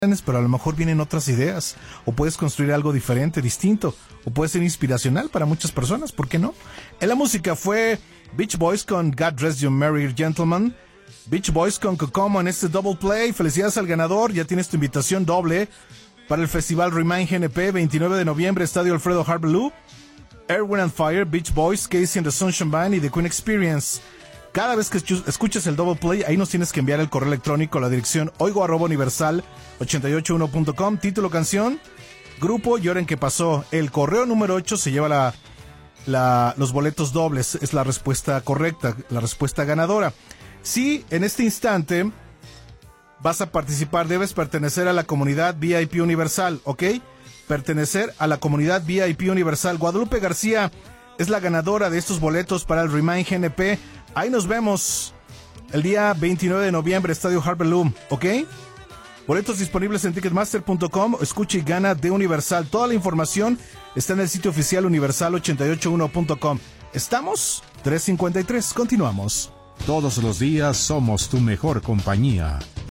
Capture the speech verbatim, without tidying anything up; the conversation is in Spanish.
pero a lo mejor vienen otras ideas, o puedes construir algo diferente, distinto, o puede ser inspiracional para muchas personas, ¿por qué no? En la música fue Beach Boys con God Rest You Merry Gentlemen, Beach Boys con Kokomo en este Double Play. Felicidades al ganador, ya tienes tu invitación doble para el festival Remind G N P, veintinueve de noviembre, Estadio Alfredo Harbalú. Air, Wind and Fire, Beach Boys, Casey and the Sunshine Band y The Queen Experience. Cada vez que escuches el Double Play, ahí nos tienes que enviar el correo electrónico a la dirección oigo arroba universal ochenta y ocho uno punto com, título, canción, grupo y hora en que pasó. El correo número ocho se lleva la, la, los boletos dobles, es la respuesta correcta, la respuesta ganadora. Si en este instante vas a participar, debes pertenecer a la comunidad V I P Universal, ¿ok? Pertenecer a la comunidad V I P Universal. Guadalupe García es la ganadora de estos boletos para el Remind G N P. Ahí nos vemos el día veintinueve de noviembre, Estadio Harbalú, ¿ok? Boletos disponibles en ticketmaster punto com. Escucha y gana de Universal. Toda la información está en el sitio oficial universal ochenta y ocho uno punto com. Estamos tres cincuenta y tres. Continuamos. Todos los días somos tu mejor compañía.